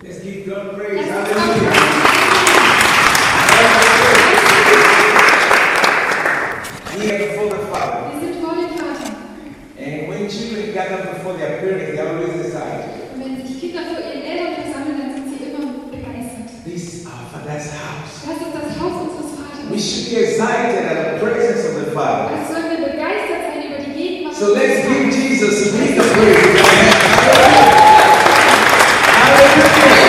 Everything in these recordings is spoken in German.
Let's give God praise. Lass uns Hallelujah. We are before the Father. Wir sind vor dem Vater. And when children gather before their parents, they are always excited. Und wenn sich Kinder vor ihren Eltern versammeln, dann sind sie immer begeistert. This is our Father's house. Das ist das Haus unseres Vaters. We should be excited at the presence of the Father. Also sollen wir begeistert sein über die Gegenwart. So let's give Jesus a big praise. Hallelujah.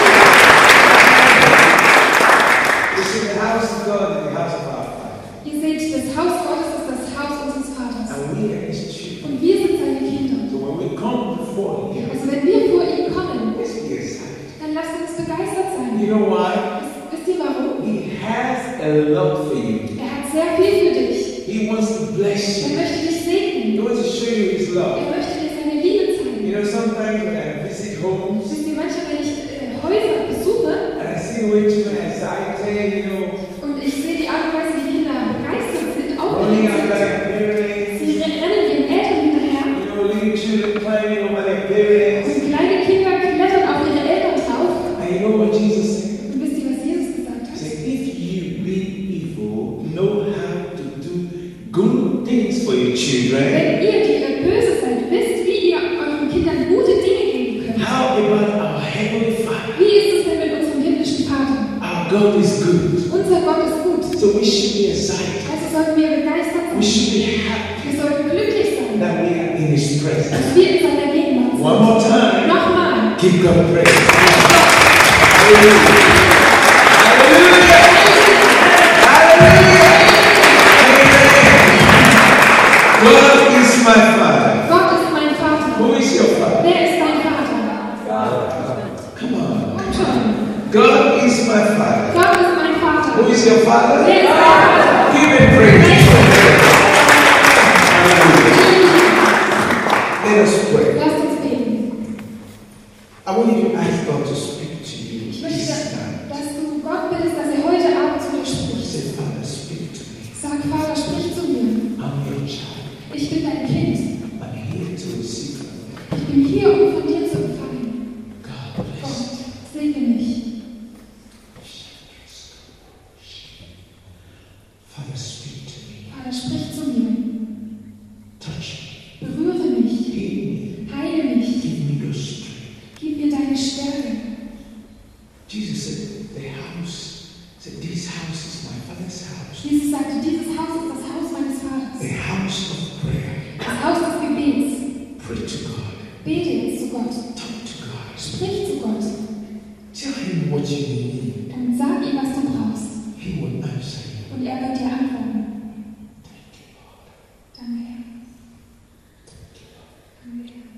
This is the house of God and the house of our Father. Ihr seht, das Haus Gottes ist das Haus unseres Vaters. And we are His children. Und wir sind seine Kinder. So when we come before Him, Also wenn wir vor ihm kommen, let's be excited. dann lasst uns begeistert sein. You know why? Wisst ihr warum? He has a lot for you. Er hat sehr viel für dich. He wants to bless Er you. möchte dich segnen. He wants to show you His love. Er möchte dir seine Liebe zeigen. You know, sometimes when I visit homes Wisst ihr, manchmal, wenn ich Häuser besuche and I see the way children are excited, you know, und ich sehe die Art und Weise, wie Kinder begeistert sind, running after aufgeregt their parents, sind. Sie rennen ihren Eltern hinterher you know, little children climbing over their parents. und kleine Kinder klettern auf ihre Eltern drauf. And you know what Jesus said? Und wisst ihr, was Jesus gesagt He hat? said, if you being evil know how to do good things for your children, Wenn ihr, die ihr böse seid, wisst, wie ihr euren Kindern gute Dinge geben könnt. how about our Heavenly Father? Wie ist es denn mit unserem himmlischen Vater? Our God is good. Unser Gott ist gut. So we should be excited. Also sollten wir begeistert We sein. should be happy Wir sollten glücklich sein, that we are in His presence. dass wir in seiner Gegenwart sind. One more time. Nochmal. Give God praise. Hallelujah. Hallelujah. Hallelujah. God is my Father. Gott ist mein Vater. Who is your Father? Wer ist dein Vater? Come on. Komm schon. God is my Father. Gott ist mein Vater. Who is your Father? Wer ist dein Vater? Give Him praise. Hallelujah. Let us pray. Lasst uns beten. I want you to ask God to speak to you Ich this möchte, night. dass du Gott bittest, dass er heute Abend zu dir spricht. Say, Father, speak to me. Sag, Vater, sprich zu mir. I'm your child. Ich bin dein Kind. I'm here to receive from you. Ich bin hier, um von dir zu empfangen. God bless Gott, segne mich. Father, speak to me. Vater, sprich zu mir. Touch me. Berühre mich. Heal me. Heile mich. Give me your strength. Gib mir deine Stärke. Jesus said, this house is my Father's house. Jesus sagte, dieses Haus ist das Haus meines Vaters. A house of prayer. Das Haus des Gebets. Pray to God. Bete jetzt zu Gott. Talk to God. Sprich zu Gott. Tell Him what you need. Und sag ihm, was du brauchst. He will answer you. Und er wird dir antworten. Thank you, Lord. Danke, Herr. Danke, Herr.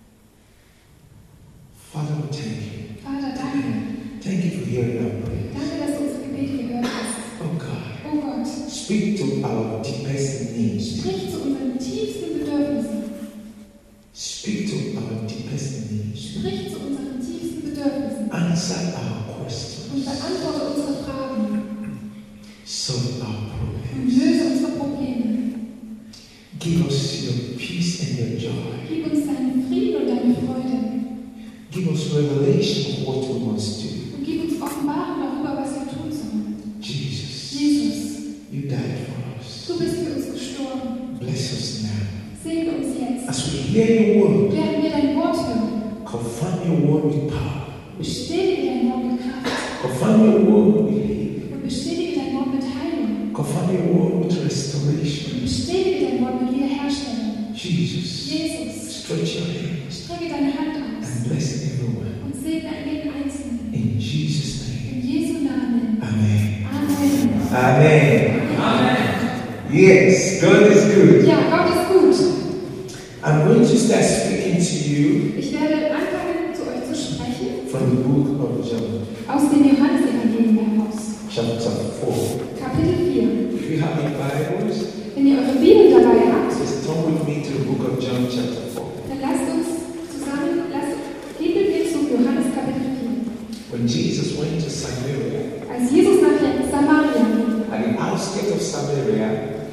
Father, we thank you. Vater, danke. Thank you for hearing our prayer. Danke, dass du unsere Gebete gehört hast. Oh God, Oh Gott, speak to our deepest needs. sprich zu unseren tiefsten Bedürfnissen. Speak to our deepest needs. Sprich zu unseren tiefsten Bedürfnissen. Answer our Und questions. beantworte unsere Fragen. Solve our Und problems. löse unsere Probleme. Give us your peace and your joy. Gib uns deinen Frieden und deine Freude. Give us revelation of what we must do. Und gib uns Offenbarung darüber, was wir tun sollen. Jesus, Jesus, you died for us. du bist für uns gestorben. Bless us now. Segne uns jetzt. As we hear your word, Während wir dein Wort hören, confirm your word with power. bestätige dein Wort mit Kraft. Confirm your word with healing. Und bestätige dein Wort mit Heilung. Confirm your word with restoration. Und bestätige dein Wort mit Wiederherstellung. Jesus, Jesus, stretch your hand strecke deine Hand aus and bless everyone. und segne jeden Einzelnen. In Jesus' name. In Jesu Namen. Amen. Amen. Amen. Yes, God is good. Ja, Gott ist gut. I'm going to start speaking to you Ich werde anfangen, zu euch zu sprechen from the book of John, aus dem Johannesevangelium heraus. chapter 4. Kapitel 4. If you have your Bibles, Wenn ihr eure Bibel dabei habt, just turn with me to the book of John, chapter 4. dann lasst uns zusammen, geht mit mir zu Johannes Kapitel 4. When Jesus went to Samaria, Als Jesus nach Samaria ging, at the outskirts of Samaria,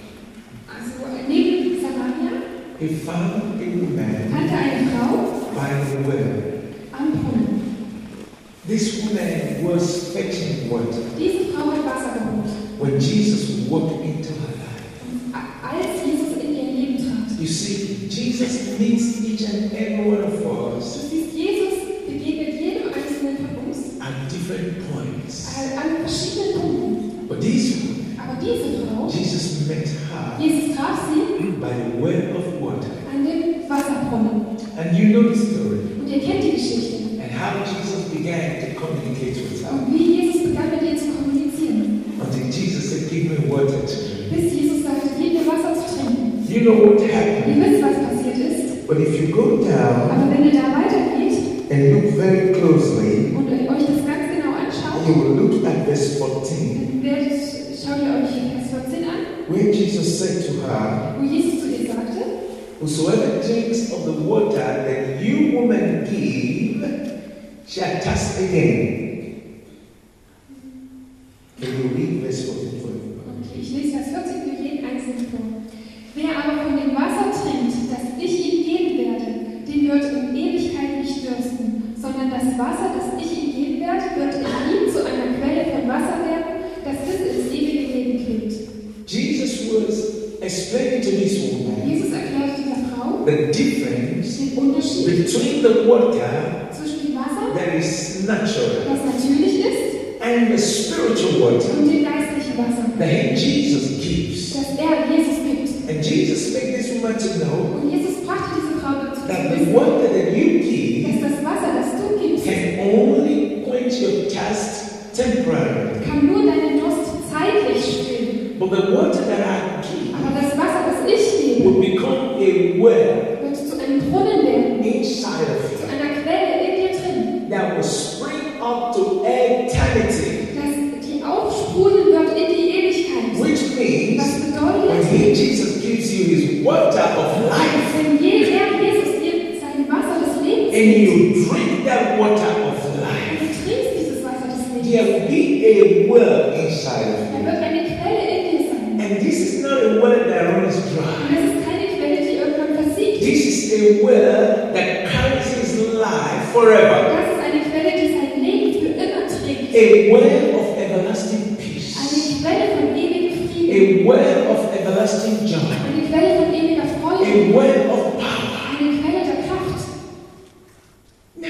also neben Samaria, he found a woman kannte eine Frau by was fetching water. Diese Frau hat Wasser geholt. When Jesus walked into her life, Als Jesus in ihr Leben trat. you see, Jesus meets each and every one of us Du siehst, Jesus begegnet jedem Einzelnen von uns at different points. an verschiedenen Punkten. But this one, Aber diese Frau, Jesus met her Jesus traf sie by the well of water. an dem Wasserbrunnen. And you know the story. Und ihr kennt die Geschichte. And how Jesus began to communicate with her. Und wie Jesus begann mit ihr zu kommunizieren. Until Jesus said, give me water to drink. Bis Jesus sagte, gib mir Wasser zu trinken. You know what Ihr happened? wisst, was passiert ist. But if you go down Aber wenn ihr da weitergeht and look very closely, und euch das ganz genau anschaut, you will look at verse 14, schaut ihr euch Vers 14 an, where Jesus said to her, wo Jesus zu ihr sagte, whosoever drinks of the water that you women give shall thirst again. Can you read verse 14 for me? okay, ich lese Vers 14 für jeden Einzelnen vor. Wer aber von dem Wasser trinkt, das ich ihm geben werde, den wird in Ewigkeit nicht dürsten, sondern das Wasser, das ich ihm geben werde, wird in ihm zu einer Quelle von Wasser werden, das bis ins ewige Leben quillt. Jesus was explaining to this woman Jesus erklärt dieser Frau the difference den Unterschied between the water zwischen dem Wasser, that is natural das natürlich ist, and the spiritual water und dem geistlichen Wasser, that Jesus gives. das Jesus gibt. And Jesus made this woman to know Und Jesus brachte diese Frau dazu, that zu the wissen, water that you give dass das Wasser, das du gibst, can only quench your thirst temporarily. kann nur deinen Durst zeitlich stillen. But the water that I give Aber das Wasser, das ich gebe, will become a well wird zu einem Brunnen werden, inside of zu you einer Quelle in dir drin, that will spring up to eternity. die aufsprudeln wird in die Ewigkeit. Which means Das when bedeutet, Jesus gives you his water of life wenn Jesus dir sein Wasser des Lebens and gibt, you drink that water of und life, du trinkst dieses Wasser des Lebens, there will be a well inside of dann you. wird eine Quelle in dir sein. And this is not a well that runs Und dry. das ist keine Quelle, die irgendwann versiegt. This is a well that carries his life forever. Das ist eine Quelle, die sein Leben für immer trägt. A well of everlasting peace. Eine Quelle von ewigem A Frieden. well of everlasting joy. Eine Quelle von ewiger A Freude. well of power. Eine Quelle der Kraft. Now,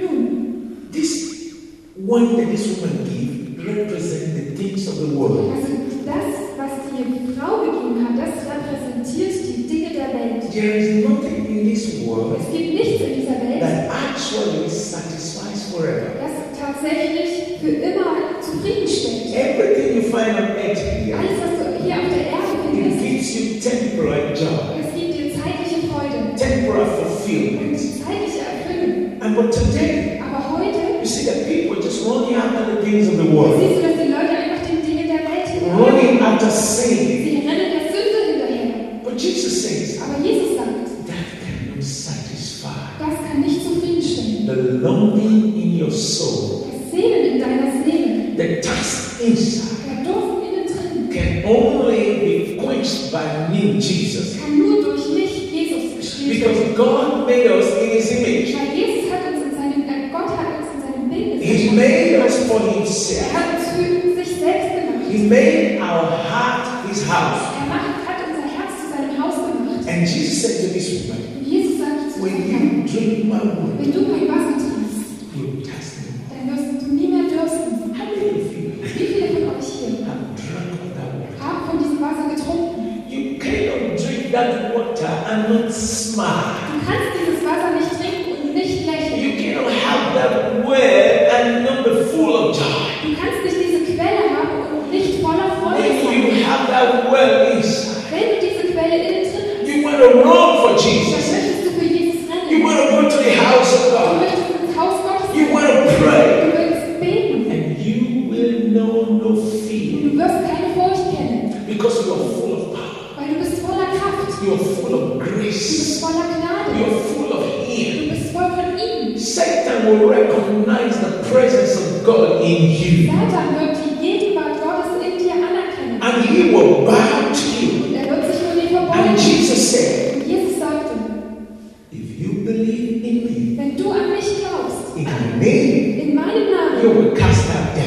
Nun, this one that this woman gave represents the things of the world. also das, was die Frau gegeben hat, das repräsentiert die Dinge der Welt. There is nothing in this world Es gibt nichts in dieser Welt, that actually satisfies forever. das tatsächlich für immer zufriedenstellt. Everything you find on earth here, Alles, was du hier auf der Erde it findest, gives you temporary joy, es gibt dir zeitliche Freude temporary und fulfillment. zeitliche Erfüllung. But today, Aber heute you see that people just running after the things of the siehst world, du, dass die Leute einfach den Dingen der Welt running hinterherrennen. after sin. Sie rennen der Sünde hinterher. But Jesus says Aber Jesus sagt, that cannot satisfy. das kann nicht zufriedenstellen. The longing in your soul, Das Sehnen in deiner Seele, the thirst inside, der Durst innen drin, can only be quenched by me, Jesus. kann nur durch mich, Jesus, gestillt werden. Because God made us in His image. Weil Jesus hat uns in seinem, Gott hat uns in seinem Bild He geschaffen. made us for Er Himself. hat uns für sich selbst gemacht. He made our heart His house. Hat unser Herz zu seinem Haus gemacht. And Jesus said to this woman, Und Jesus sagte zu when dir, you drink my water, wenn du mein Wasser trinkst, you thirst no more. dann wirst du nie mehr dürsten. How many of you Wie viele von euch hier have drunk of that water? haben von diesem Wasser getrunken? You cannot drink that water and not smile. Du kannst dieses Wasser nicht trinken und nicht lächeln. You cannot have that well and not be full of joy. Du kannst nicht diese Quelle haben und nicht voller Freude When you sein. have that well inside, Wenn du diese Quelle innen drin hast, you want to run for dann Jesus. möchtest du für Jesus You rennen. want to go to the house of Du God. möchtest ins Haus Gottes You rennen. want to pray. Du willst beten. And you will know no Und fear du wirst keine Furcht kennen, because you are full of power. weil du bist voller Kraft. You are full of Du bist grace. voller Gnade. You are full of Him. Du bist voll von ihm. Satan will recognize the presence of God in you. Satan wird die Gegenwart Gottes in dir anerkennen. And he will bow to you. Und er wird sich vor dir And verbeugen. Jesus said, Und Jesus sagte, if you believe in me, wenn du an mich glaubst, in my name, in meinem you Namen, will cast out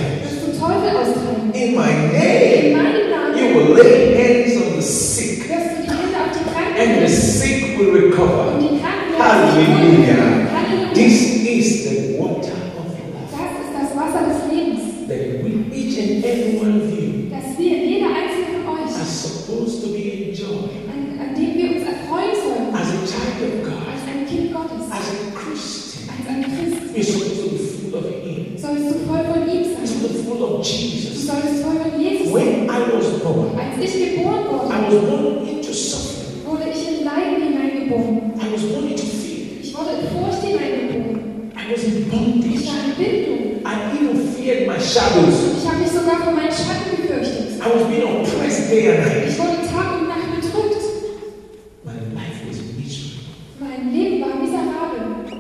will lay hands on the sick, wirst du die Hände auf die Kranken and the legen. sick will recover. Und die Kranken werden sich Hallelujah. wohlfühlen. Halleluja. This is the water of life. Das ist das Wasser des Lebens, That we, each and every one of you, das wir, jeder einzelne von euch, are supposed to be enjoying an dem wir uns erfreuen sollen, as a child of God, als ein Kind Gottes, as a Christian. als ein Christ. You're supposed to be full of Him. Sollst du voll von ihm You're sein. supposed to be full of Du Jesus. solltest voll von Jesus sein. When I was born, Als ich geboren I wurde, was born into suffering. wurde ich in Leiden hineingeboren. I was born into fear. Ich wurde in Furcht hineingeboren. I was in Ich bondage. war in Bindung. I even feared my shadows. Ich habe mich sogar vor meinen Schatten gefürchtet. I was being oppressed day and night. Ich wurde Tag und Nacht bedrückt. My life was miserable. Mein Leben war miserabel.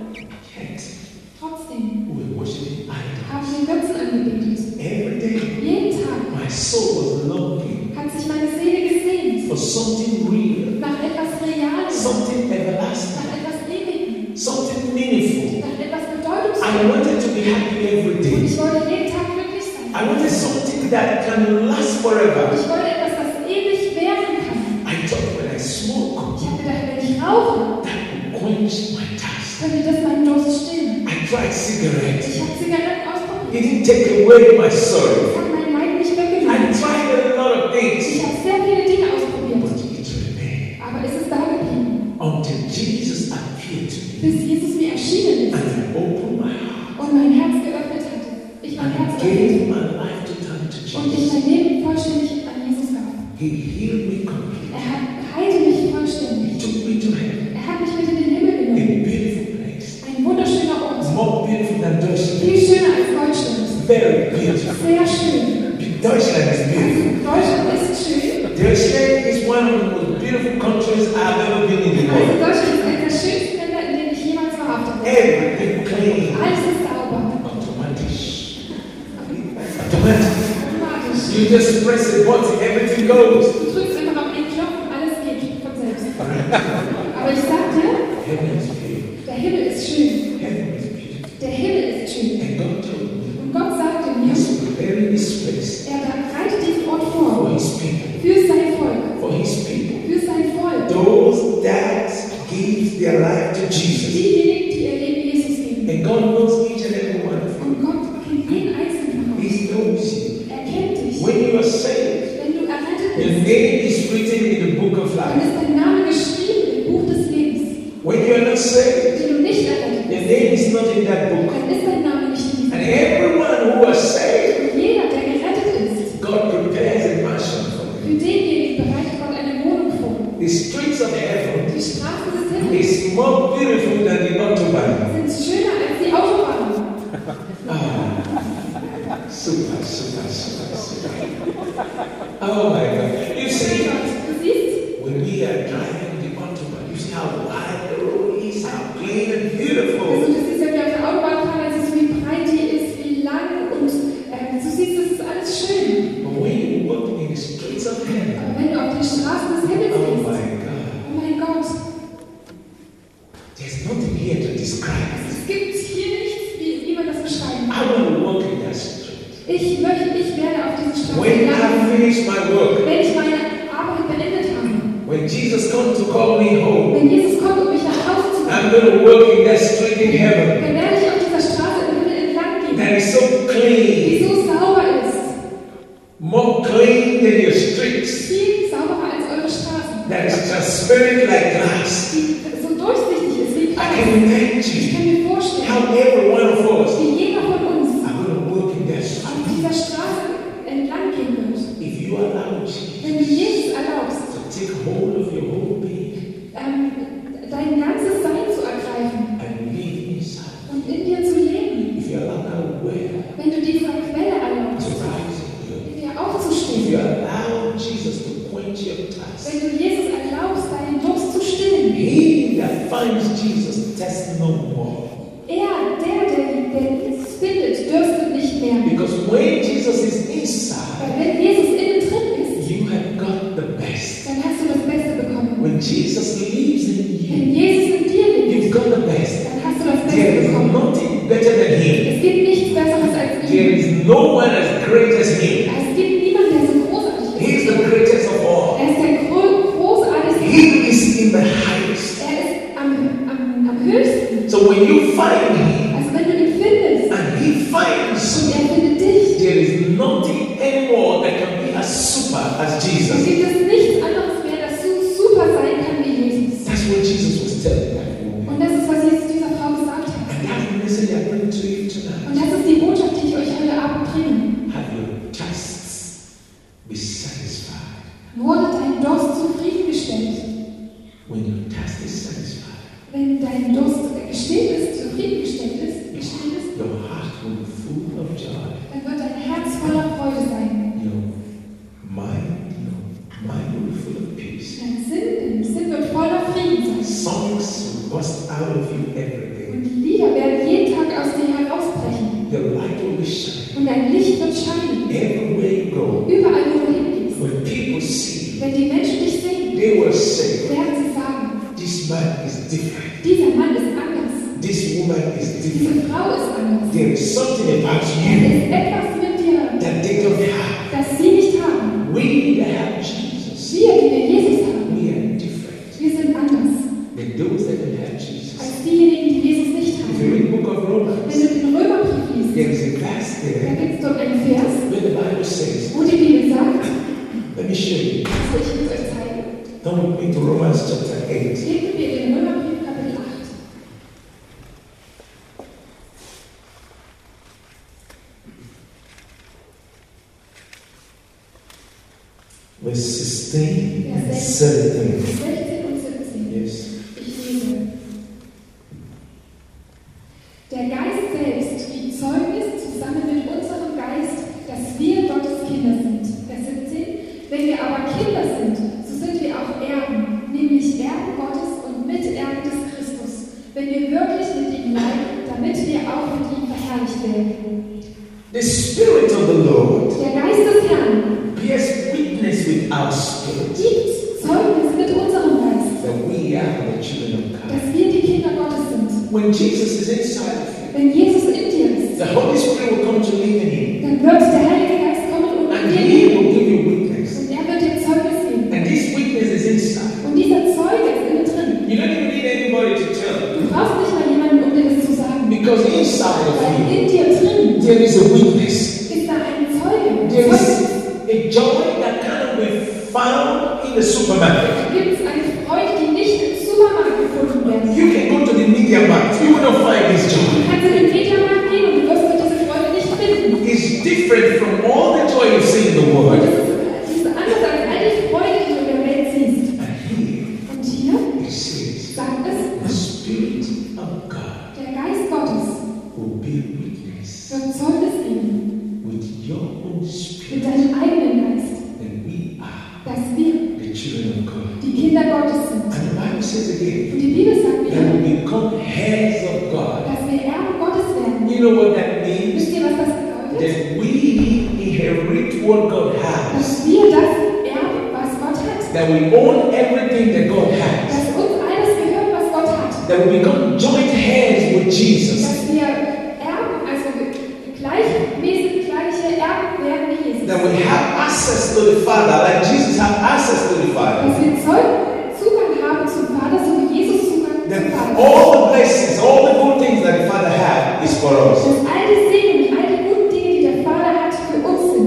Yet, Trotzdem we were worshiping idols. haben wir Götzen angebetet. Every day, Jeden Tag my soul was longing hat sich meine Seele gesehnt for something real, nach etwas Realem, something everlasting, nach etwas Ewigem, something meaningful. nach etwas I Bedeutungsvollem. wanted to be happy every Und day. ich wollte jeden Tag glücklich sein. I wanted something that can last forever. Ich wollte etwas, das ewig währen kann. I thought when I smoke, Ich habe gedacht, wenn ich rauche, that would quench my thirst. könnte das meinen Durst stillen. I tried cigarettes. Ich habe Zigaretten It ausprobiert. didn't take away my sorrow. Das hat mein Leid nicht I weggenommen. tried a lot of Ich things, habe sehr viele Dinge ausprobiert. but it remained Aber es ist da geblieben, until Jesus appeared to me bis Jesus mir erschienen ist and I opened my heart und mein Herz geöffnet hatte. Ich mein Herz and geöffnet gave my life to turn to und ich Jesus. mein Leben vollständig an Jesus gab. He healed me completely. Heilte mich He vollständig. took me to heaven, Er hat mich mit in den Himmel a genommen. beautiful place, Ein wunderschöner Ort. more beautiful than Deutschland. Viel schöner als Deutschland. Very beautiful. Sehr schön. Deutschland is beautiful. Deutschland ist schön. Deutschland is one of the most beautiful countries I've ever been in the Also world. Deutschland ist eines der schönsten Länder, in denen ich jemals verhaftet habe. Everything clean, Alles ist sauber. automatic. Automatisch. You just press a button, everything goes. Du drückst einfach auf einen Knopf und alles geht von selbst. Aber ich sag dir, Heaven is beautiful. der Himmel ist schön. Heaven is beautiful. Der Himmel ist schön. And God told me, Und Gott sagte mir, He's preparing this place er bereitet diesen Ort for vor. His people. Für sein Volk. For His people. Für sein Volk. Those that give their life to Jesus. Diejenigen, die ihr Leben Jesus geben. And God knows each and every one of you. Und Gott kennt jeden einzelnen von euch. He knows you. Er kennt dich. When you are saved, Wenn du errettet your bist, name is written in the book of dann life. ist dein Name geschrieben im Buch des Lebens. When you are not saved, Wenn du nicht errettet your bist, name is not in that book. dann ist dein Name nicht in diesem And Buch. everyone who was saved, Und jeder, der gerettet ist, God prepares a mansion for them. für denjenigen bereitet Gott eine Wohnung vor. The streets of heaven Die Straßen des Himmels is more beautiful than the Autobahn. sind schöner als die Autobahnen. Super, super, super, super. Oh my God. You see, Du siehst, when we are driving the Autobahn, you see how wide the road is, how clean and also beautiful. du siehst, wenn wir auf der Autobahn fahren, dann siehst du, wie breit die ist, wie lang und du siehst, das ist alles schön. But when you walk in the streets of heaven, Aber wenn du auf die Straßen des Himmels oh gehst, my God, oh mein Gott, there's nothing here to describe it. es gibt hier nichts, wie man das beschreiben I kann. want to walk in that street. Ich werde auf diese Straße When gelangen, I finish my work, wenn ich meine Arbeit beendet habe. when Jesus comes to call me home, Wenn Jesus kommt, um mich nach Hause zu I'm bringen, going to walk in that street in heaven dann werde ich auf dieser Straße im Himmel entlang gehen, that is so die clean, so sauber ist, more clean than your streets, viel sauberer als eure Straßen, that is transparent like glass. die so durchsichtig ist wie I Glas. can Ich imagine kann mir vorstellen, how every one of us wie jeder von uns are going to walk in that auf street. dieser Straße entlang gehen wird. If you allow Jesus Wenn du Jesus erlaubst, to take hold of your whole being dein ganzes Sein zu ergreifen and live inside, und in dir zu leben, if you allow that well wenn du dieser Quelle to erlaubst, rise in you, in dir if aufzustehen, you allow Jesus to quench your thirst, wenn du Jesus erlaubst, deinen Durst zu stillen, he that finds Jesus thirsts no more. der Jesus findet, dürstet nicht mehr. Because when Jesus is inside, Weil wenn Jesus innen drin ist, you have got the best. dann hast du das Beste bekommen. When Jesus lives in Wenn you, Jesus in dir lebt, you've got the best. dann hast du das There Beste is bekommen. nothing better than him. Es gibt nichts Besseres als There ihn. is no one as great as him. Es gibt niemanden, der so großartig He is ist. the greatest of So when you find him Also wenn du ihn findest and he finds und you, er findet dich, there is nothing anymore that can be as super as dann Jesus. gibt es nichts anderes mehr, das so super sein kann wie Jesus. That's what Jesus was telling that woman. Und das ist, was Jesus dieser Frau gesagt hat. And that's the message I bring to you tonight. Und das ist die Botschaft, die ich euch heute Abend bringe. Have your tastes be satisfied? Wurde dein Durst zufriedengestellt? When your taste is satisfied, Wenn dein Durst gestillt ist, zufriedengestellt ist, your heart will be full of joy. dann wird dein Herz voller Freude sein. Your mind will be full of peace. Dein Sinn wird voller Frieden sein. Songs will burst out of you every day. Und Lieder werden jeden Tag aus dir herausbrechen. Your light will be shining Und dein Licht wird scheinen. everywhere you go. Überall, wo du hingehst. When people see you, Wenn die Menschen dich sehen, they will say, werden sie sagen, "This man is different. dieser Mann ist anders. This woman is Diese different. Frau ist anders. There is something about Es you ist etwas mit dir, that they don't have. das sie nicht haben. We that have Jesus, Wir, die wir Jesus haben, we are different wir sind anders than those that don't have Jesus." als diejenigen, die Jesus nicht If you haben. read the book of Wenn Romans, du den Römerbrief liest, there is a verse da there gibt es dort einen Vers, where the Bible says, wo die Bibel sagt, let me show you. das will ich jetzt euch zeigen. Turn with me to Romans chapter 8. Lesen wir den Römerbrief Kapitel 8. Verse 16 Vers and 16 17. 16 und 17. Yes. Ich lese. Der Geist selbst gibt Zeugnis zusammen mit unserem Geist, dass wir Gottes Kinder sind. Vers 17. Wenn wir aber Kinder sind, so sind wir auch Erben, nämlich Erben Gottes und Miterben des Christus, wenn wir wirklich mit ihm leiden, damit wir auch mit ihm verherrlicht werden. The Spirit of the Lord Der Geist des Herrn bears witness with our spirit gibt Zeugnis mit unserem Geist, that we are the children of God. dass wir die Kinder Gottes sind. When Jesus is inside of you, Wenn Jesus in dir ist, the Holy Spirit will come to live in you, dann wird der Heilige Geist kommen und and in dir He leben. will give you witness. Und er wird dir Zeugnis geben. And this witness is inside. Und dieser Zeuge ist innen drin. You don't even need anybody to tell Du brauchst nicht mal jemanden, um dir das zu sagen. because inside of Weil you in dir drin there is a witness. ist da ein Zeuge. There is Zeugnis. a joy that cannot be found in the supermarket. Da gibt es eine Freude, die nicht im Supermarkt gefunden werden You can go to the media market, you will not find this Du joy. kannst in den Mediamarkt gehen und du wirst dort diese Freude nicht finden. It's different from all the joy you see in the Und world. es ist anders als all die Freude, die du in der Welt siehst. And here Und hier it says, sagt es, the Spirit of God der Geist Gottes will bear witness wird Zeugnis geben with your own mit spirit deinem eigenen Geist, that we are dass wir the children of God. die Kinder Gottes sind. And the Bible says again Und die Bibel sagt that wieder, we become heirs of God. dass wir Erben Gottes werden. You know what that means? Wisst ihr, was das bedeutet? That we inherit what God has. Dass wir das erben, was Gott hat. That we own everything that God has. Dass uns alles gehört, was Gott hat. That we become joint heirs with Jesus. Dass wir Erben, also gleichmäßig gleiche Erben werden wie Jesus. That we have access to the Father, like Jesus had access to the Father. Dass wir Zugang haben zum Vater, so wie Jesus Zugang That zum Vater hat. all the blessings, all the good things that the Father has is for us. Dass all die Segen, all die guten Dinge, die der Vater hat, für uns sind.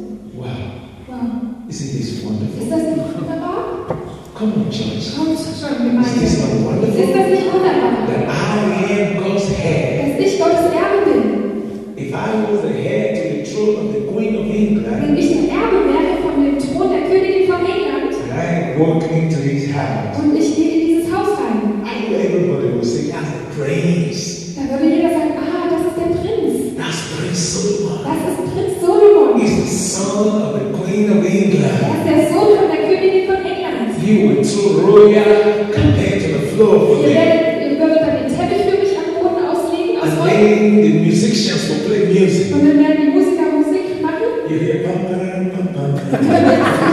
Wow. Wow. Isn't this wonderful? Ist das nicht wunderbar? Come on, church. Kommt schon, Gemeinde. Is this not Ist wonderful? das nicht wunderbar? That I am God's heir. Dass ich Gottes Erbe bin. If I was the heir to the throne of the Queen of Wenn England, ich der Erbe wäre von dem Thron der Königin von England and I walk into his house, und ich gehe in dieses Haus rein, everybody will say, that's the prince. dann würde jeder sagen, das ist der Prinz. That's Prince Solomon. Das ist Prinz Solomon. He's the son of the Queen of Er England. ist der Sohn von der Königin von England. You were too royal compared to the floor for me. Ihr würdet dann den Teppich für mich am Boden auslegen aus And Holz. then the musicians will play music. Und dann werden die Musiker Musik machen. You hear pam pam pam pam. Und dann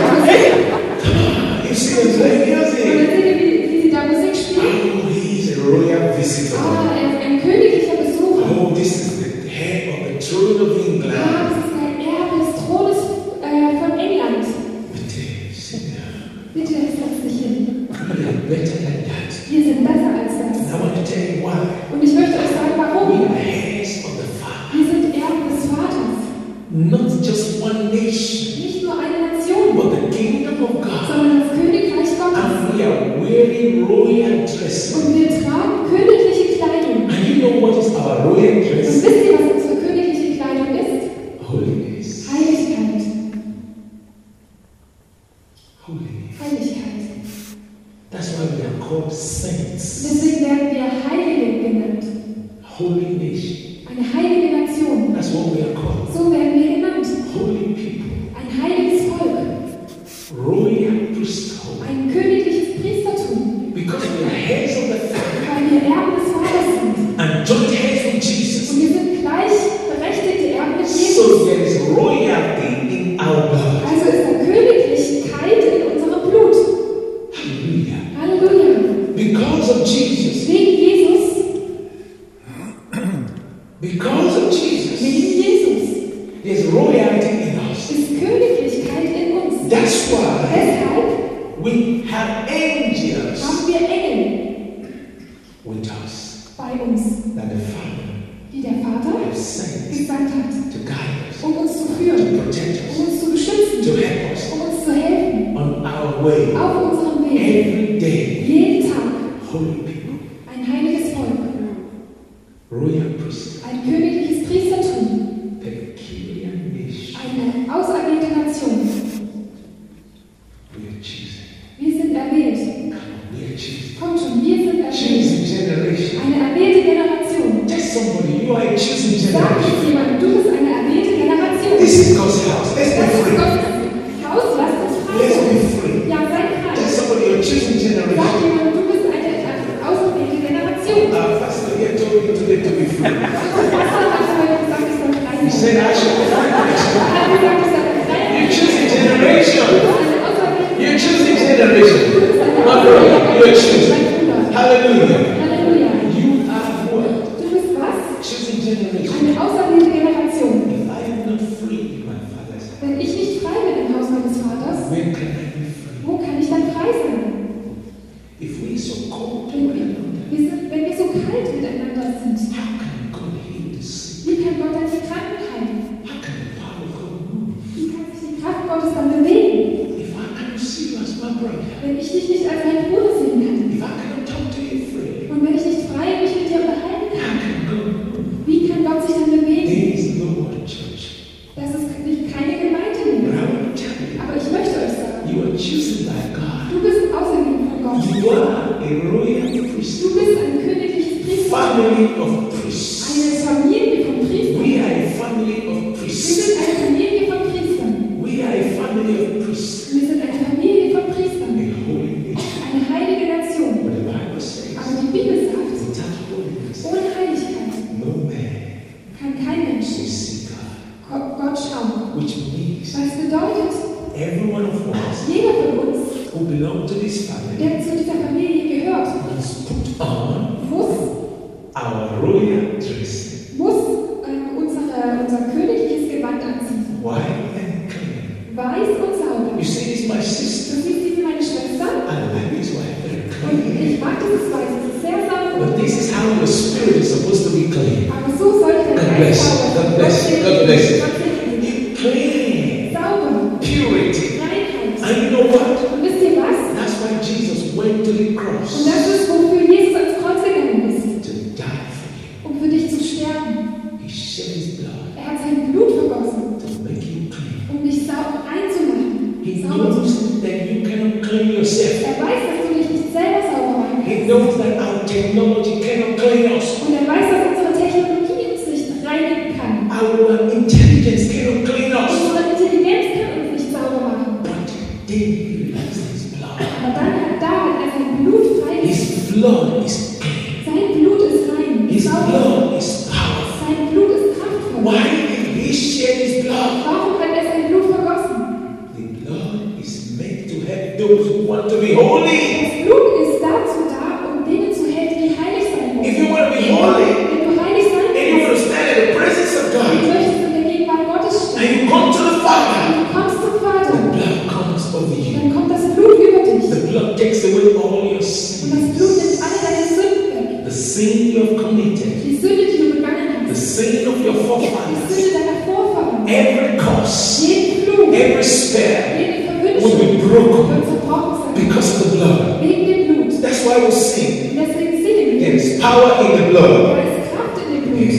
You see them play music. seht ihr, wie sie da Musik spielen. Oh, he's a royal visitor. Er ist ein königlicher Besucher. Oh, this is the head of the throne of England. Das ist der Erbe des Thrones von England. Bitte, Signor, Bitte setz dich hin. we are better than that. Wir sind besser als And das. I want to tell you why. Und ich our royal Und dress? wisst ihr, was unsere königliche Kleidung ist? Holiness. Heiligkeit. Holiness. Heiligkeit. That's why we are called saints. Deswegen werden wir Heilige genannt. Holy nation. Eine heilige Nation. That's what we are called. So werden wir genannt. Holy people. Ein heiliges Volk. Royal priesthood. Ein königliches Priestertum. Because we are heads of the family. Weil wir Erben des Vaters sind. And joint heads with Und Jesus. wir sind gleichberechtigte Erben mit Jesus. So there is royalty in our blood. Also ist da Königlichkeit in unserem Blut. Hallelujah. Halleluja. Because of Jesus. Wegen Jesus. Because of Jesus. Wegen Jesus. There's royalty in us. Ist Königlichkeit in uns. That's why Deshalb we have angels haben wir Engel with us. bei uns, That the Father die der Vater has sent gesandt hat, to guide us, uns zu to führen, protect us, uns zu beschützen, to help us uns zu helfen, on our way. auf unserem Weg, Every day, jeden Tag. holy people, Ein heiliges Volk, royal priest, ein königliches Priestertum, peculiar nation. eine auserwählte Nation. We are chosen. Wir sind erwählt. Come on, we are chosen. Kommt schon, wir sind erwählt. Chosen generation. Eine erwählte Generation. Tell somebody you are a chosen Sag generation. jetzt jemand, du bist eine erwählte Generation. This is God's house. Let's Das be ist free. Gottes Haus, lasst uns frei Let's sein. be free. Ja, sei frei. Tell somebody you're a chosen Sag generation. jemand, du bist eine auserwählte Generation. Pastor here told me today to be free. Pastor hat heute gesagt, ich soll frei He sein. said I should be free. Er hat gesagt, ich soll frei sein. You're choosing generation. Du bist eine auserwählte You're choosing generation. My brother, you're choosing. Hallelujah. Halleluja. You are what? Du bist was? Choosing generation. Eine auserwählte Generation. If I am not free in my father's house, Wenn ich nicht frei bin im Haus meines Vaters, when can I be free? wo kann ich dann frei sein? If we so cold to Wenn one another, wenn wir so kalt miteinander sind, how can God heal the sick? wie kann Gott dann die Kranken heilen? How can the power of God move? Wie kann sich die Kraft Gottes dann bewegen, If I cannot see you as my brother, wenn ich dich nicht als meinen Bruder sehen kann? if I cannot talk to you free, Und wenn ich nicht frei mich mit dir unterhalten how kann, can God move? wie kann Gott sich dann bewegen? There is no one church. Das ist nicht keine Gemeinde But mehr. I want to tell you, Aber ich möchte euch sagen, you are chosen by God. du bist auserwählt von Gott. You are a royal priest, Du bist ein königliches Priester. family of priests. Eine Familie von Priestern. We are a family of Wir priests. sind eine Familie von Priestern. We are a family of priests. Wir sind eine Familie von Priestern. A holy nation. Eine heilige Nation. But the Bible says, Aber die Bibel sagt, without holiness, ohne Heiligkeit no man kann kein Mensch will see God. Gott schauen. Which means Was bedeutet, every one of us jeder von uns, who belong to this family der zu dieser Familie gehört, must put on muss our royal dress, unser königliches Gewand anziehen. white and clean. Weiß und sauber. You see, this is my Du sister. siehst diese meine Schwester I like this white, very und clean. ich mag dieses Weiß, es ist sehr sauber. But this is how your spirit is supposed to be clean. Aber so sollte God der bless Geist you. sauber God bless you. God bless you. sein. Clean, Sauber, purity. Reinheit. And you know what? Und wisst ihr was? That's why Jesus went to the Und cross das ist, wofür Jesus ans Kreuz gegangen ist, to die for you. um für dich zu sterben. He shed his blood Er hat sein Blut vergossen, to make you clean. um dich reinzumachen. He Sauber zu knows that you cannot clean yourself. Er weiß, dass du dich nicht selber sauber machen He kannst. knows that our technology cannot clean us. Und er weiß, dass unsere Technologie uns nicht reinigen kann. Our intelligence cannot clean us. Unsere Intelligenz kann uns nicht sauber machen. But then he released his blood. Aber dann hat er sein Blut freigesetzt. His blood is clean. Sein Blut ist rein, His sauber. blood is powerful. Sein Blut ist kraftvoll. Why did he shed his blood? Warum hat er sein Blut vergossen? The blood is meant to help those who want to be holy. Das Blut ist dazu da, um denen zu helfen, die heilig sein wollen. If you want to be holy Wenn du heilig sein and you want to willst, stand in the presence of du God möchtest in der Gegenwart Gottes and stehen, you come to the Father, du kommst zum the Vater, blood comes over you. dann kommt das Blut über dich. The blood takes away all your Und das Blut sins. nimmt alle deine Sünden weg. The sin you have committed. Die Sünde, die du begangen The hast. sin of your Die forefathers. Sünde deiner Vorfahren. Every curse. Jeden Fluch, Every spell jede will Verwünschung be broken wird zerbrochen sein. because of the blood. Wegen dem Blut. That's why we sing. Und deswegen singen There wir. is power in the blood. Da ist Kraft in dem There Blut. is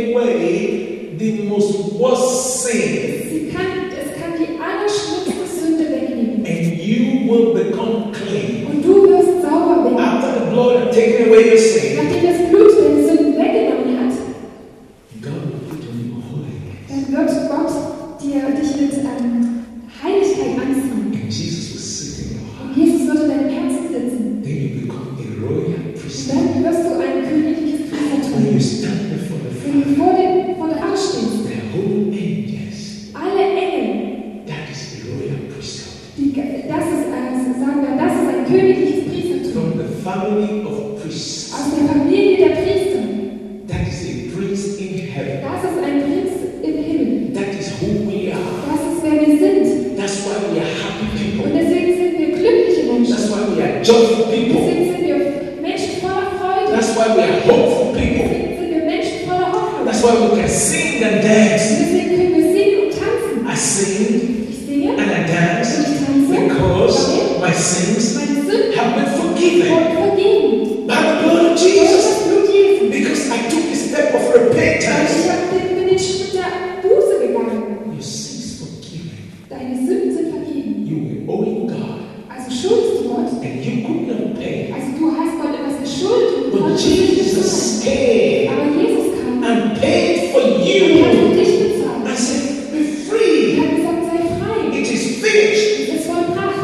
away the most worst sin. Es kann die allerschlimmste Sünde wegnehmen. And you will become clean. Und du wirst sauber werden. After the blood had taken away your sin, Nachdem das Blut deine Sünden weggenommen hat, God will put on you holiness. dann wird Gott dich mit Heiligkeit anziehen. And Jesus will sit in your heart. Und Jesus wird in deinem Herzen sitzen. Then you become a royal Und priesthood. dann wirst du ein königliches When you Priestertum. stand before the Wenn du Father, vor der Arche stehst, the whole angels, alle Engel, that is the royal priesthood. das ist ein königliches Priestertum. From the family of priests, Aus der Familie der Priester. that is a priest in heaven. Das ist ein Prinz im Himmel. That is who we are. Das ist, wer wir sind. That's why we are happy Und people. deswegen sind wir glückliche Menschen. That's why we are joyful people. Deswegen sind wir Menschen voller Freude. That's why we are hopeful people. Deswegen sind wir Menschen voller Hoffnung. That's why we can sing and Und dance. deswegen können wir singen und tanzen. I sing Ich singe and I dance und ich tanze, because my sins meine Sünden have been forgiven wurden vergeben. by the blood of Durch Jesus. das Blut Jesu. Because I took the step of Und repentance. ich bin den Schritt der Buße gegangen. Your sins forgiven. Deine Sünden sind vergeben. You were owing God Also schuldest du Gott. and you could not pay. Also du hast Gott etwas geschuldet und du But konntest nicht Jesus bezahlen. came Aber Jesus kam and paid for und hat you für dich bezahlt. and said, be Er free. hat gesagt, sei frei. It is finished. Es ist vollbracht.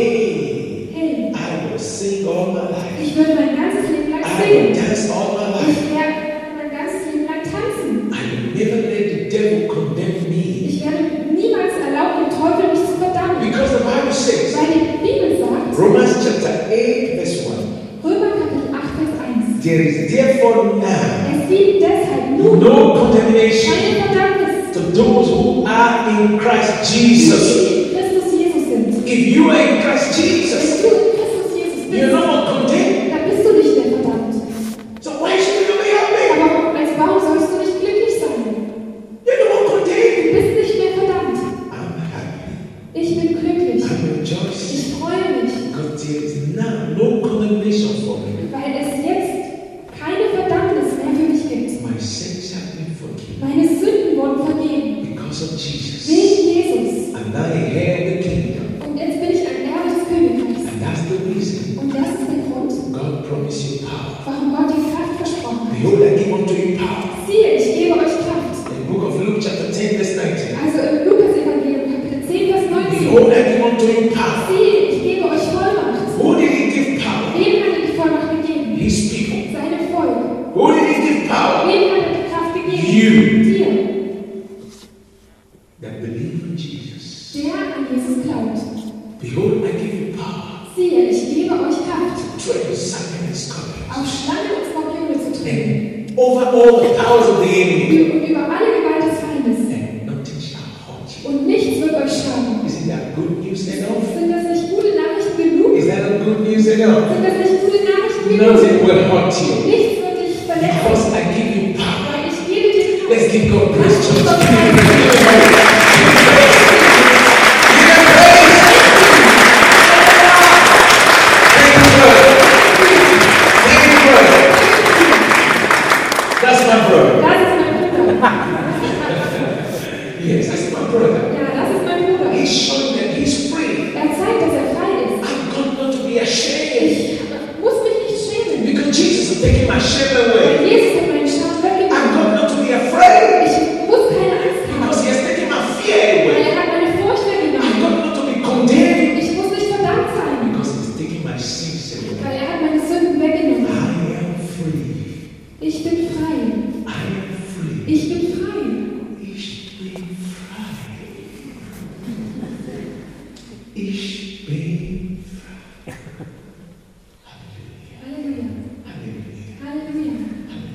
Hey, Hey, I will sing all my life. ich würde mein ganzes Leben lang I will singen. dance all my life. Ich werde mein ganzes Leben lang tanzen. I will never let the devil condemn me. Ich werde niemals erlauben, dem Teufel mich zu verdammen. Because the Bible says, Weil die Bibel sagt, Romans chapter 8, verse 1, Römer Kapitel 8, Vers 1. there is therefore now Es gibt deshalb nun no condemnation keine Verdammnis, to those who are in Christ Jesus. die in Christus Jesus sind. If you are in Christ Wenn Jesus, du in Christus Jesus you're bist, not more condemned. dann bist du nicht mehr verdammt. So why should you be happy? Aber warum sollst du nicht glücklich sein? You're not more condemned. Du bist nicht mehr verdammt. I'm happy. Ich bin glücklich. I'm rejoicing. Ich freue mich, Because there is now no condemnation for me. weil es jetzt keine Verdammnis mehr für mich gibt. My sins have been forgiven Meine Sünden wurden vergeben. because of Jesus. Wegen Jesus. And now I hear the kingdom. Und jetzt bin ich ein Erbe des Königreichs. And that's the reason Und das ist der Grund, God promised you power. warum Gott dir Kraft versprochen hat. Behold, I give unto you power. Siehe, ich gebe euch Kraft. In the book of Luke, chapter 10, verse 19. Also im Lukas-Evangelium, Kapitel 10, Vers 19. Behold, I give unto you power. Siehe, ich gebe euch Vollmacht. Who did he give power? Wem hat er die Vollmacht gegeben? His people. Seinem Volk. Who did he give power? Wem hat er die Kraft gegeben? You. Dir, That believe in Jesus. der an Jesus glaubt. Behold, I give you power Siehe, ich gebe euch Kraft, to tread on serpents and scorpions. auf Schlangen und Skorpione zu treten. And over all the powers of the enemy. Und über alle Gewalt des Feindes. And nothing shall hurt you. Und nichts wird euch schaden. Isn't that good news enough? Sind das nicht gute Nachrichten genug? Is that not good news enough? Sind das nicht gute Nachrichten genug? Nothing will hurt you. Nichts wird dich verletzen. Because I give you power. Weil ich gebe dir Kraft. Let's give God praise, church. Gott Give sei him Dank. praise. That's my brother. Das ist mein Bruder. Yes, that's my brother. Ja, das ist mein Bruder. He's showing that he's free. Er zeigt, dass er frei ist. I've got not to be ashamed. Ich muss mich nicht schämen. Because Jesus is taking my shame away. Weil Jesus hat meinen Scham I've weggenommen. got not to be afraid. Ich muss keine Angst Because haben. he has taken my fear Weil away. er hat meine Furcht I've weggenommen. got not to be condemned. Ich muss nicht verdammt sein. Because he's taking my sins away. Weil er hat meine Sünden weggenommen. I am free. Ich bin frei. I am free. Ich bin frei. Ich bin frei. Ich bin frei. Halleluja. Halleluja. Halleluja. Halleluja. Halleluja.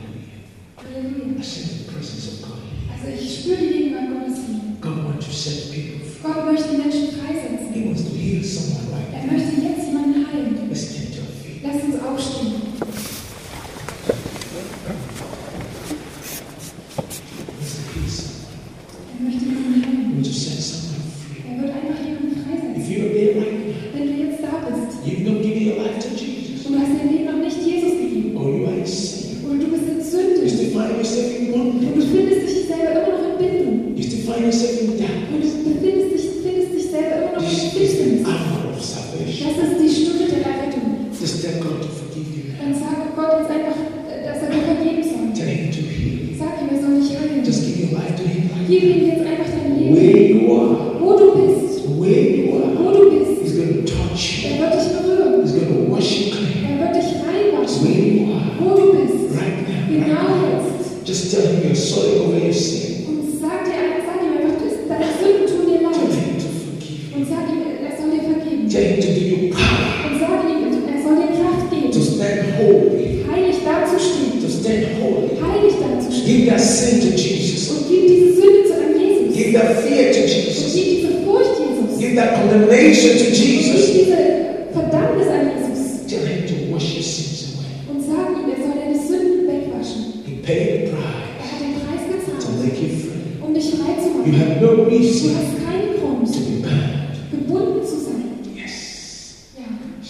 find yourself in Und bondage. du findest dich selber immer noch in Bindung. You still find yourself in Und darkness. du findest dich selber immer noch in This is the Finsternis. hour of salvation. Das ist die Stunde der Errettung. Just tell God to forgive you. Dann sage Gott jetzt einfach, dass er dir vergeben soll. Tell Him to heal you. Sag ihm, er soll dich heilen. Just give your life to Him. Gib ihm jetzt einfach dein Leben. Where you are, Wo du bist. where you are, Wo du bist. He's going to touch you. Er wird dich berühren. He's going to wash you clean. Er wird dich reinwaschen. Where you are, Wo du bist. right now. Genau jetzt. Just tell Him you're sorry over your sin. Und sag ihm einfach, deine Sünden tun dir Tell leid. Him to forgive you. Und sag ihm, er soll dir vergeben. Tell Him to give you power Und sag ihm, er soll dir Kraft to geben. stand holy. Heilig dazustehen. To stand holy. Heilig dazustehen. Give that sin to Jesus. Und gib diese Sünde zu einem Jesus. Give that fear to Und Jesus. gib diese Furcht Jesus. Give that condemnation to Gib Jesus. diese Verdammnis an Jesus. Tell Him to wash your sins away. Und sag ihm, er soll deine Sünden wegwaschen. He paid the Er price hat den Preis to gezahlt, make you free. um dich frei zu You machen. have no Du reason hast keinen Grund, to be bound. gebunden zu sein. Yes. Ja.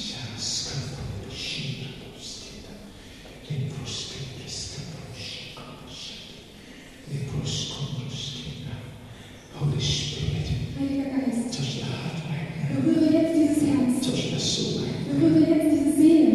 Holy Spirit, Heiliger Geist, touch the heart right now. berühre jetzt dieses Herz. Touch the soul right now. Berühre jetzt diese Seele.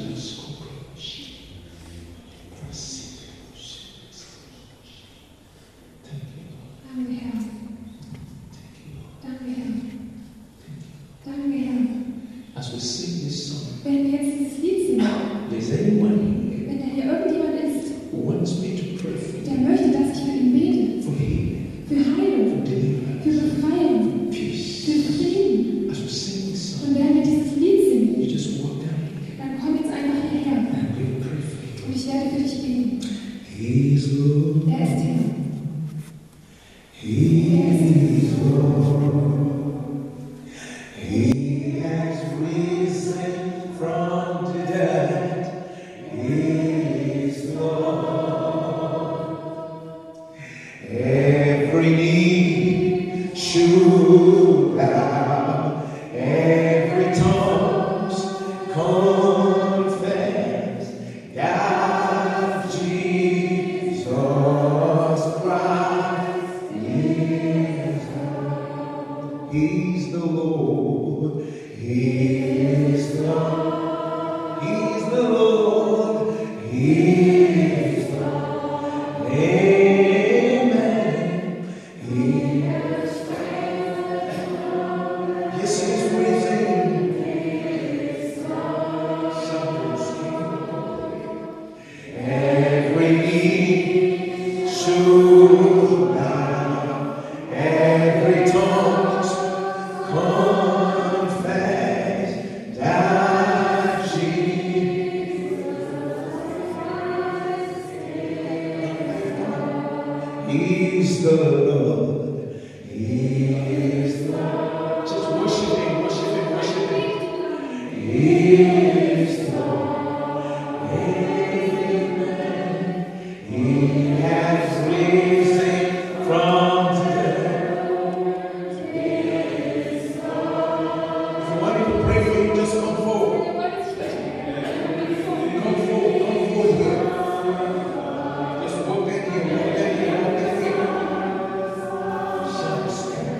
Danke, Herr. Danke, Herr. Danke, Herr. As we sing this song, Wenn wir jetzt dieses Lied singen, there's anyone here wenn da hier irgendjemand ist, who wants me to pray for der you, möchte, dass ich für ihn bete, for healing, für Heilung, for deliverance, für Befreiung, for peace. für Frieden. As we sing this song, Und wenn wir dieses Lied singen, you just walk down here dann komm jetzt einfach hierher and we'll pray for you. und ich werde für dich beten. He's Lord. Er ist Herr. He Er ist Herr. is Lord. He has risen from the dead. He is Lord. Every knee should bow, every tongue confess that Jesus Christ is Lord. He's the Lord. He is the Lord. He's the Lord. He is the Lord. Amen. He yes, He is risen. Every knee should bow, every tongue confess that Jesus is the Lord. He is the Lord. Just worship Him, worship Him, worship Him. He is the Lord. Amen. He has risen from the dead. If you want me to pray for you, just come forward. Come forward, come forward here. Just walk in here, walk in here, walk in here.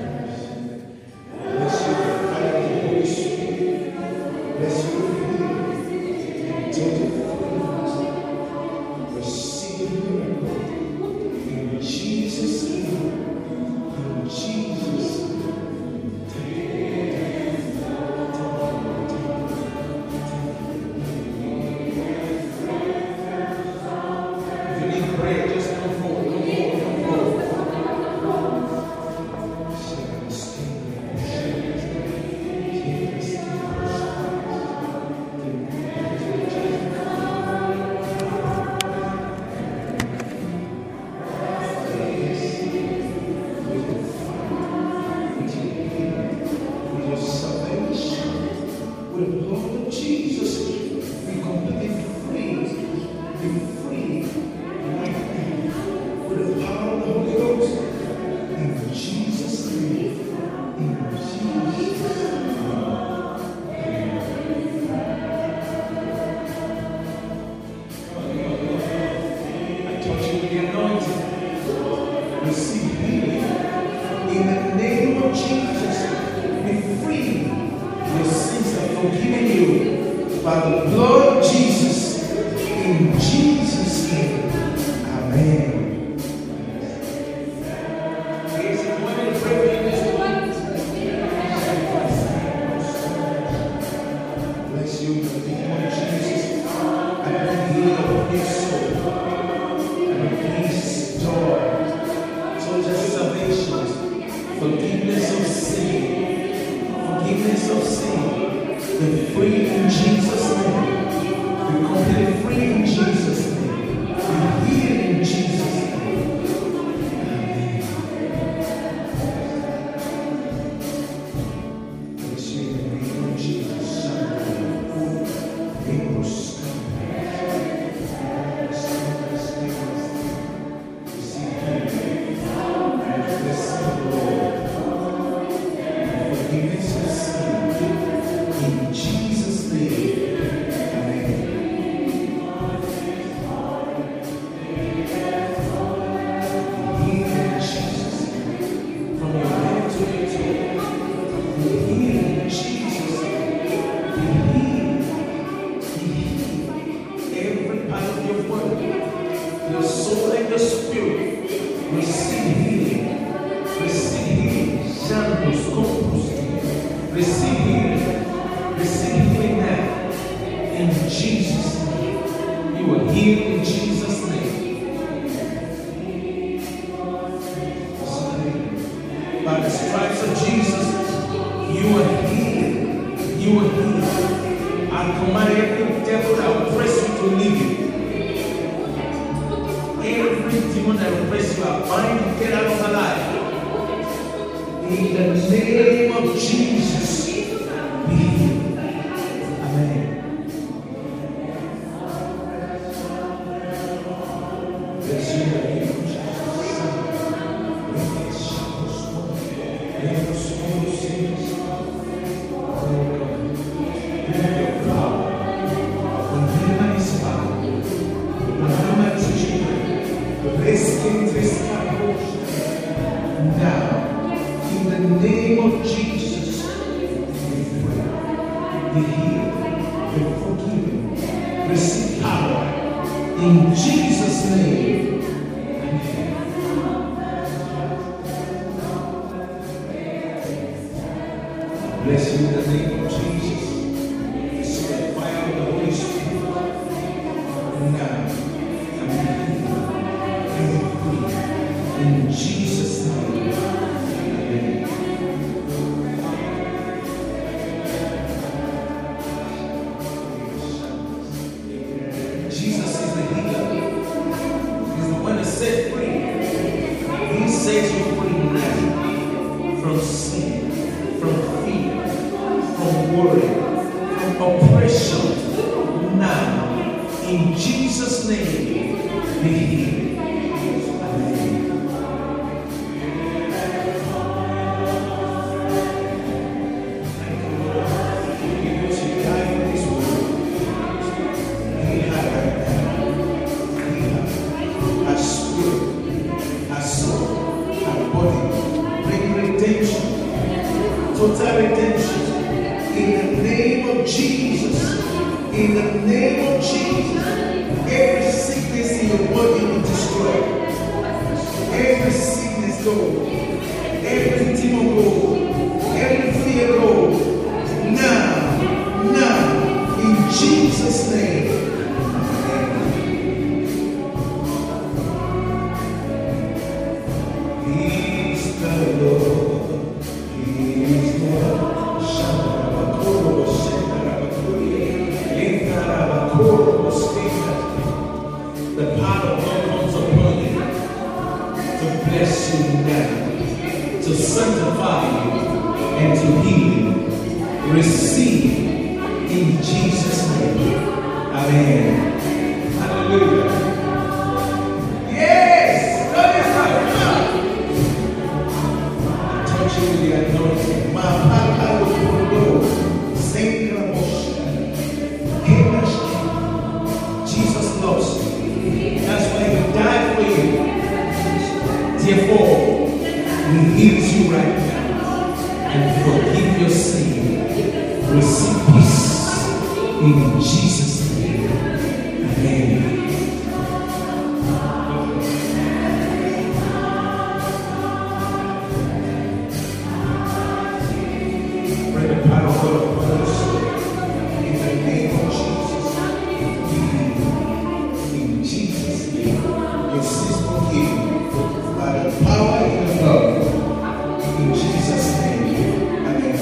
Receive healing. In the name of Jesus, be free. Your sins are forgiven you by the blood of Jesus. In Jesus' name. Amen. Bless you in the name of Jesus. I bring healing of your soul. And peace, joy, total salvation, forgiveness of sin. Forgiveness of sin. Be free in Jesus' name. Be completely free in Jesus' name. Be healed in Jesus' name. Amen. Bless you in the name of Jesus. In Jesus' name. By the stripes of Jesus, you are healed. You are healed. I command every devil that oppresses you to leave you. Every demon that oppresses you, I bind you, get out of my life. In the name of Jesus, be healed. Amen. Bless you in the name of Jesus. Now, in the name of Jesus, be healed, be forgiven, receive power in Jesus' name. Bless you in the name of Jesus. Receive the fire of the Holy Spirit. Now, in Jesus' name. Amen. Jesus is the healer. He's the one that set free. He sets you free now from sin, from fear, from worry, from oppression. Now, in Jesus' name, be healed. Total redemption in the name of Jesus. In the name of Jesus, every sickness in your body will destroy. Every sickness go, every demon go, every fear go. Now, in Jesus' name. He's the Lord. The power of God comes upon you to bless you now, to sanctify you, and to heal you. Receive in Jesus' name. Amen. Hallelujah. Yes! Touch you with the anointing. My Papa will go. Sing the motion. Jesus loves you. That's why he died for you. Therefore, He heals you right now and forgive your sin. Receive peace in Jesus' name. Amen. Pray the power of God upon us in the name of Jesus. In Jesus' name, your system healed by the power in the blood. In Jesus' name, amen.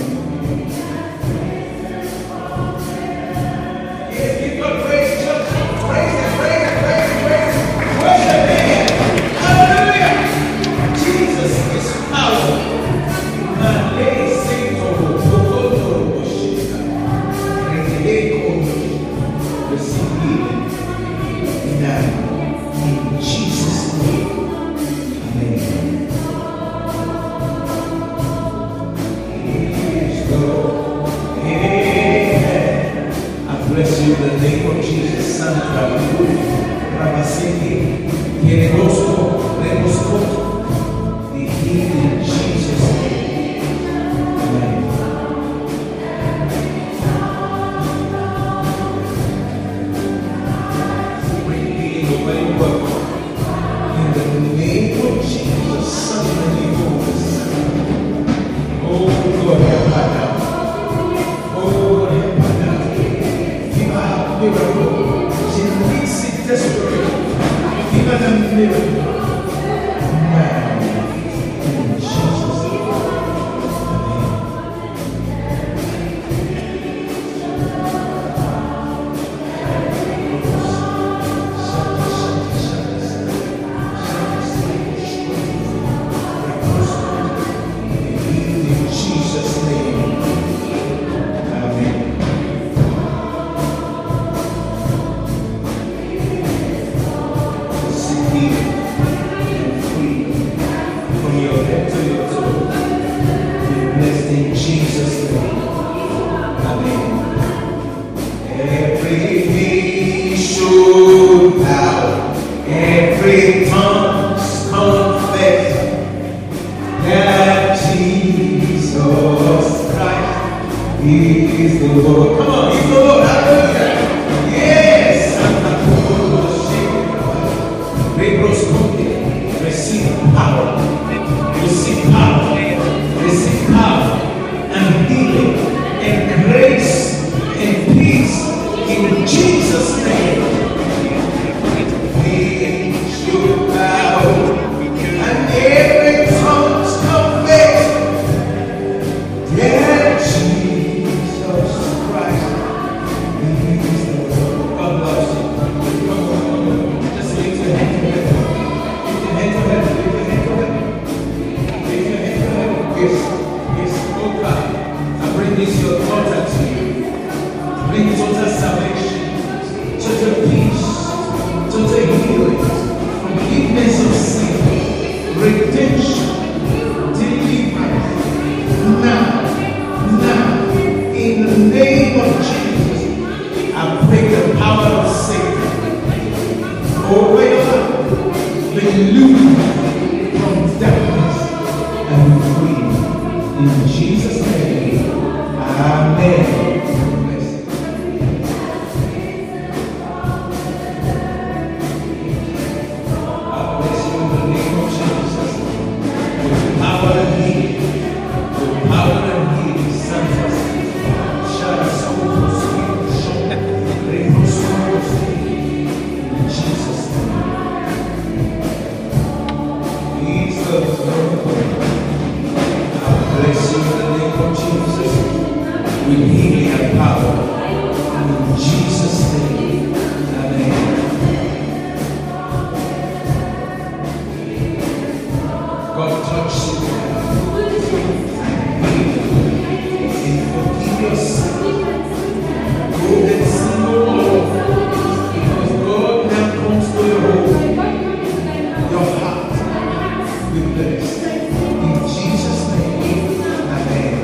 Yes, give God praise, church. Praise Him, praise Him, praise Him, praise Him. Worship Him. Hallelujah. Jesus is power. Receive healing now in Jesus' name. Amen. Praise God. Amen. I bless you in the name of Jesus. Santa Rabaseke, Yeregosko, Regosko, the healing in Jesus' name. Amen. In the name of Jesus, Son of the Holy Spirit. Oh, Lord, help her now. Oh, Lord, help her now. Give her a miracle. She needs it desperately. Give her a miracle. Now, in Jesus' name. Every tongue confess that Jesus Christ is the Lord. Come on, He's the Lord. Hallelujah. Yes. Receive power. Receive power. Receive power and healing and grace and peace in Jesus' name. And every tongue confess that Jesus Christ is the Lord. God loves you. Come on. Just lift your hand to heaven. Lift your hand to heaven. Lift your hand to heaven. Lift your hand to heaven. Yes. Yes. Oh God. I bring this your daughter to you. Bring total salvation. Total peace. Total healing. Forgiveness of sin, redemption, deliverance, now, in the name of Jesus, I break the power of Satan over your life, be loose from darkness and free. In Jesus' name, amen. With healing and power in Jesus' name. Amen. God touch you and forgive your sin. Go and sin no more, because God now comes to your home. Your heart will be blessed. In Jesus' name. Amen.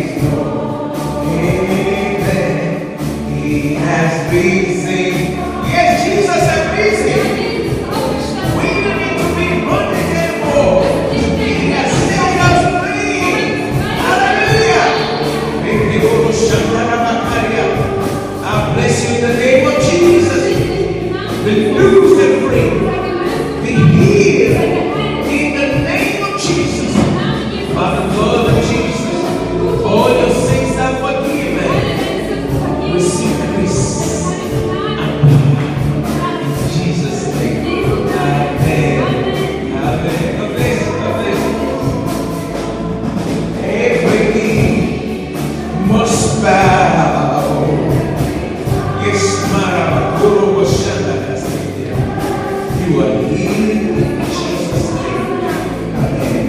He has been seen. Yes, Jesus has risen. We don't need to be bondage anymore. He has set us free. Hallelujah. I bless you in the name of Jesus. Be loosed and free. Be healed in the name of Jesus. By the blood of Jesus, all your sins are forgiven. Receive peace. In Jesus' name. Amen. Amen. God bless you. God bless you. Every knee must bow. Yes, Marabakuro Washanda. You are healed in Jesus' name. Amen.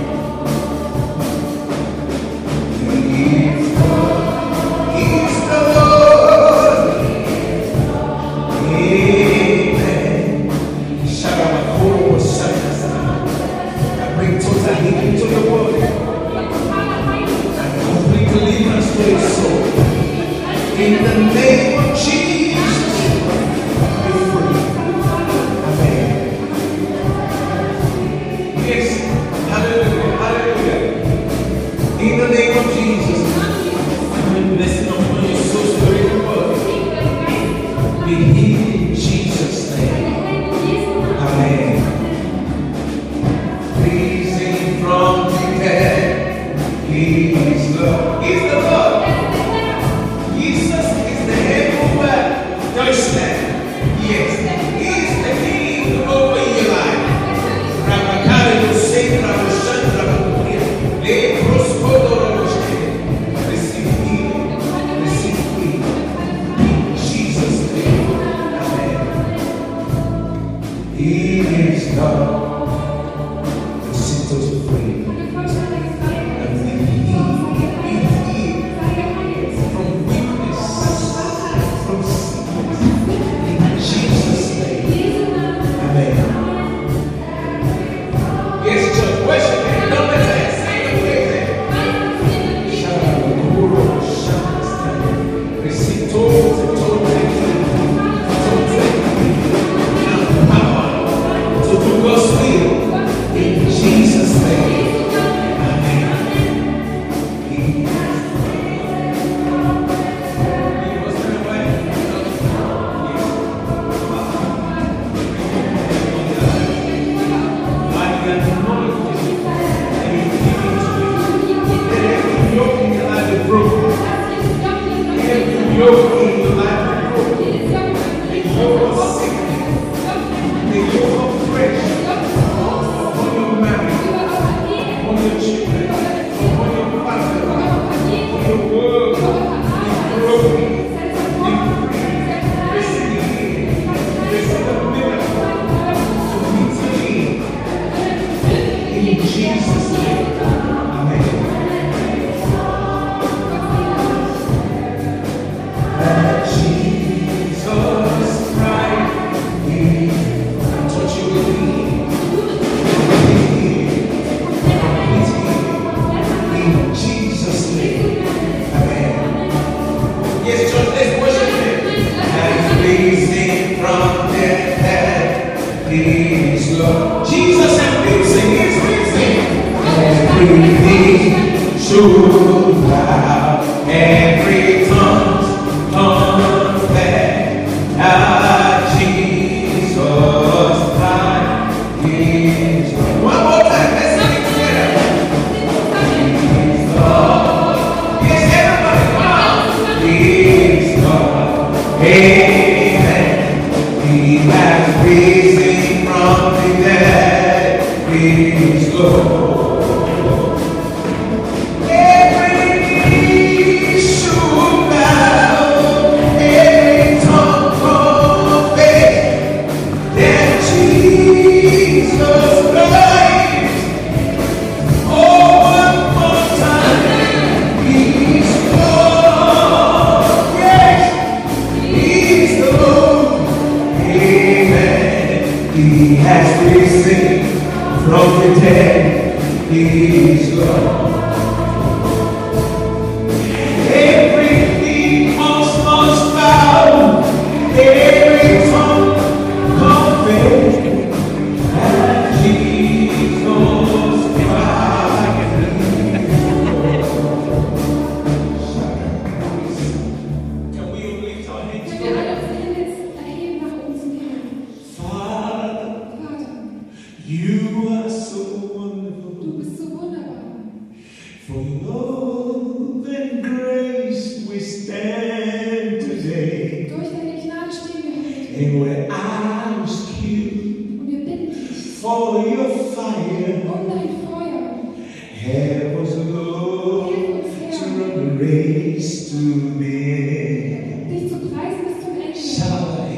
He's the Lord. Amen. Sharabakuro Washanda. I bring total healing to the body and complete deliverance to your soul. In the name of Jesus, be free. Amen. Yes. Hallelujah. Hallelujah. In the name of Jesus, I'm blessing upon your soul, spirit, and body. Be healed in Jesus' name. Amen. Rising from the dead, He is Lord. He's the Lord. Jesus is the head over Deutschland. Yes, He is the King over your life. Rabakari Hussein Rabushandra Raburia. Le Proskodo Rabushke. Receive healing. Receive healing. In Jesus' name. Amen. He is God. The sitters free. And be healed. Be healed. From weakness, from sickness, in Jesus' name. Amen. Yes, church, worship Him. Don't let us sing the praise. Shalabakuro, Shalabakuro. Receive total healing. Now power to do God's will in Jesus' name. Amen. Jesus and risen, He is risen. Every knee should bow, every tongue confess that Jesus Christ is Lord. One more time, let's sing it together. He is Lord. Yes, everybody, come on. He is Lord. Amen. He has risen from the dead. He is Lord. He has risen from the dead. He is Lord. Every knee must bow. Every And we ask you Und wir bitten dich for your fire. um dein Feuer. Help us, Lord, to run the race to the end. Dich zu preisen bis zum Ende. Father,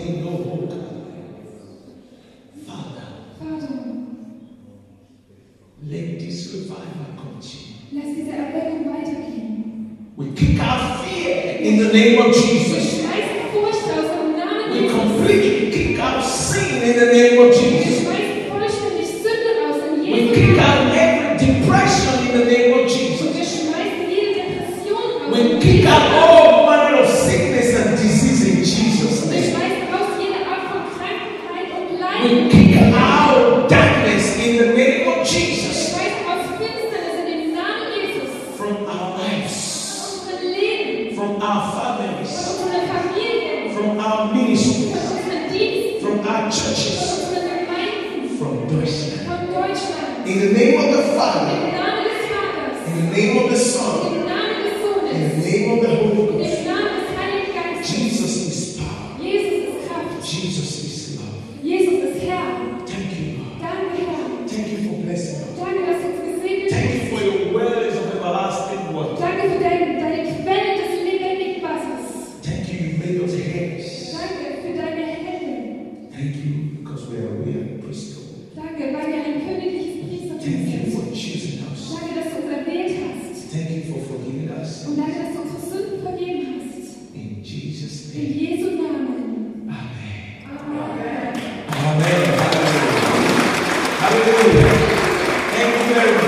let this revival continue. Lass diese Erweckung weitergehen. We kick out fear in the name of Wir Jesus. schmeißen Furcht aus im Namen We Jesus. completely kick out sin in the name of Wir Jesus. schmeißen vollständig Sünde raus in We Jesu kick Namen. out every depression in the name of Und Jesus. wir schmeißen jede Depression raus. We in kick Jesu out Namen. all manner of sickness and disease in Jesus' Wir name. schmeißen raus jede Art von Krankheit und We Leiden. kick out darkness in the name of Wir Jesus schmeißen raus Finsternis in dem Namen Jesus. from our lives, Von unserem Leben, from our von families, unserer Familie, from our von ministries, unseren Diensten, from our von churches, unseren Gemeinden, from Deutschland. von Deutschland. In the name of the Father, Im Namen des Vaters, in the name of the Son, im Namen des in Sohnes, the name of the Holy im Ghost. Namen des Heiligen Geistes. Jesus is power. Jesus ist Kraft. Jesus is love. Jesus ist Herr. Thank you, Lord. Danke, Herr. Thank you for blessing us. Danke, dass du uns gesegnet Thank hast. you for your wells of everlasting water. Danke für deine Quelle des lebendigen Wassers. Thank you, you made us heads. Danke für deine Hände. Thank you, because we are priesthood. Danke, weil wir ein königliches Priestertum Thank you sind. for choosing us. Danke, dass du uns erwählt hast. Thank you for forgiving us. Und danke, dass du unsere Sünden vergeben hast. In Jesus' In name. Jesu Namen. Amen. Amen. Amen. Hallelujah. Hallelujah. Thank you very much.